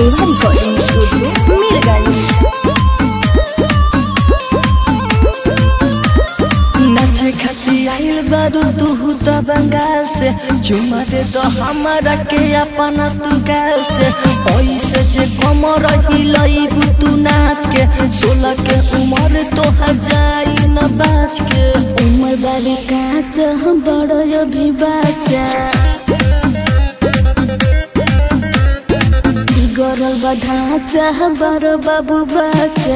देवा recording studio Mirganj. नाचे खाती आइल बारू तू तो बंगाल से, चुमा दे तो हमारा के अपना तू गाल से। ऐसे जे कमर हिलईबू तू नाच के, 16 के उम्र तो जाई न बाच के। उम्र बाबी काच हम बड़ो अभी बाचा, बिगड़ल बा ढांचा बड़ो बाबू बाचा।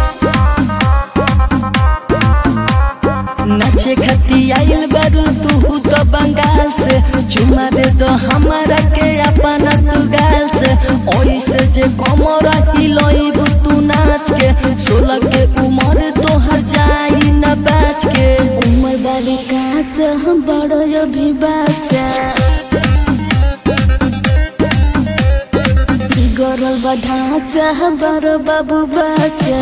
नाचे खाती आइल बारू तू तो बंगाल से, चुमा दे तो हमारा के अपना तू गाल से। ऐसे जे कमर हिलईबू तू नाच के, 16 के उम्र तो जाई न बाच के। उम्र बाबी काच हम बड़ो अभी बाचा, बिगड़ल बा ढांचा बड़ो बाबू बाचा।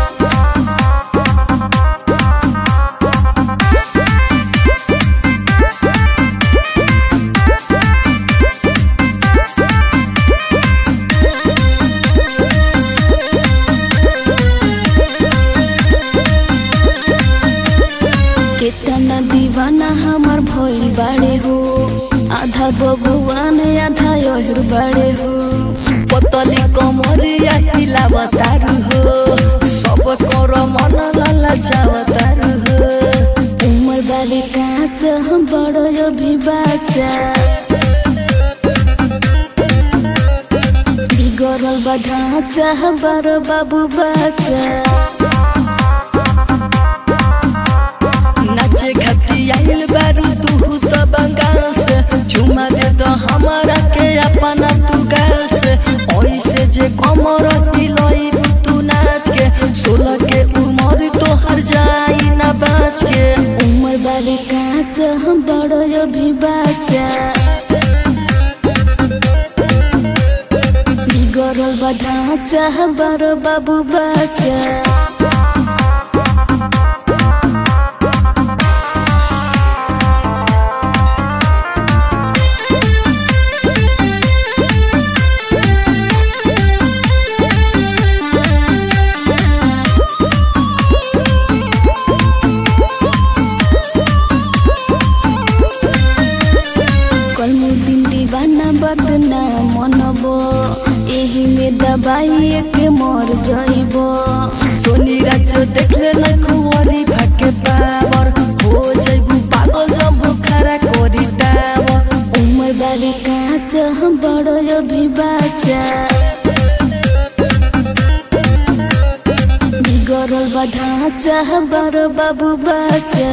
कितना दीवाना हमार भइल बाड़े हो, आधा बबुआन आधा यहिर बाड़े हो। पतली कमरिया हिलावतारू हो, सब कर मन ललचावतारू हो। उम्र बाबी काच हम बड़ो अभी बाचा, बिगड़ल बा ढांचा बड़ो बाबू बाचा। नाचे खाती आइल बारू तू तो बंगाल से, चुमा दे तो हमारा के अपना तू गाल से। ऐसे जे कमर हिलईबू तू नाच के, 16 के उम्र तो जाई न बाच के। उम्र बाबी काच हम बड़ो अभी बाचा, बिगड़ल बा ढांचा बड़ो बाबू बाचा। दिन दीवाना बदनाम मनबो, एही में दबाई के मर जाइबो। सोनी राजो देखले न कुंवरी भाके पावर, हो जाइबू पागल जब खरा कोरी टावर। उम्र बाबी काच हम बड़ो अभी बाचा, बिगड़ल बा ढांचा बड़ो बाबू बाचा।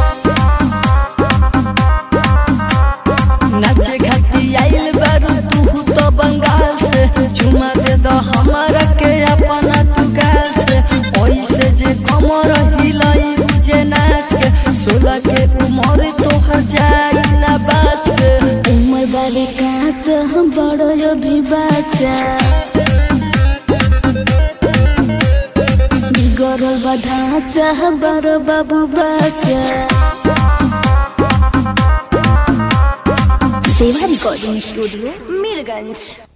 नाचे खाती आइल बारू तू तो बंगाल से, चुमा दे दो हमारा के अपना तू गाल से। ऐसे जे कमर हिलईबू जे नाच के, 16 के उम्र तो जाई न बाच के। उम्र बाबी काच हम बड़ो अभी बाचा, बिगड़ल बा ढांचा बड़ो बाबू बाचा। देवा रिकॉर्डिंग स्टूडियो मीरगंज।